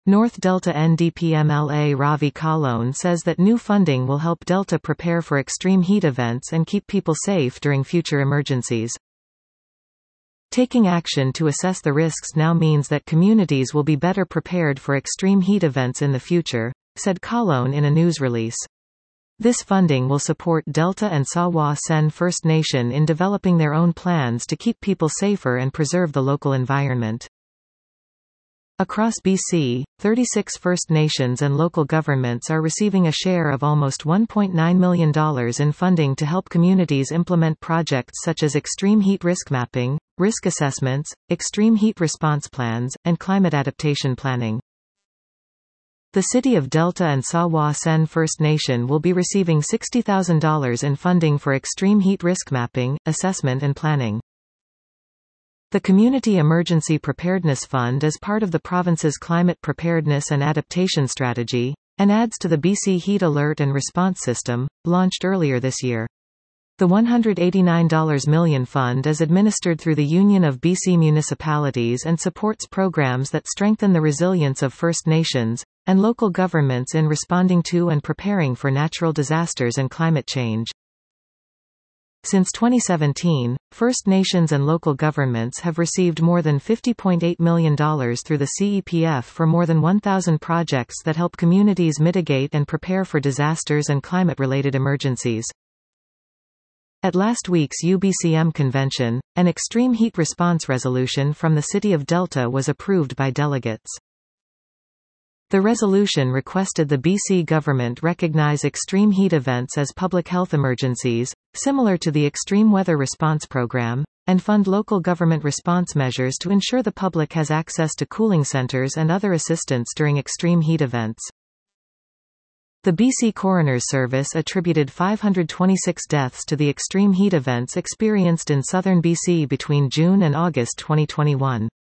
North Delta NDPMLA Ravi Kalone says that new funding will help Delta prepare for extreme heat events and keep people safe during future emergencies. Taking action to assess the risks now means that communities will be better prepared for extreme heat events in the future, said Kalone in a news release. This funding will support Delta and Sawa Sen First Nation in developing their own plans to keep people safer and preserve the local environment. Across BC, 36 First Nations and local governments are receiving a share of almost $1.9 million in funding to help communities implement projects such as extreme heat risk mapping, risk assessments, extreme heat response plans, and climate adaptation planning. The City of Delta and Sawa Sen First Nation will be receiving $60,000 in funding for extreme heat risk mapping, assessment and planning. The Community Emergency Preparedness Fund is part of the province's climate preparedness and adaptation strategy, and adds to the BC Heat Alert and Response System, launched earlier this year. The $189 million fund is administered through the Union of BC Municipalities and supports programs that strengthen the resilience of First Nations and local governments in responding to and preparing for natural disasters and climate change. Since 2017, First Nations and local governments have received more than $50.8 million through the CEPF for more than 1,000 projects that help communities mitigate and prepare for disasters and climate-related emergencies. At last week's UBCM convention, an extreme heat response resolution from the City of Delta was approved by delegates. The resolution requested the BC government recognize extreme heat events as public health emergencies, similar to the Extreme Weather Response Program, and fund local government response measures to ensure the public has access to cooling centers and other assistance during extreme heat events. The BC Coroner's Service attributed 526 deaths to the extreme heat events experienced in southern BC between June and August 2021.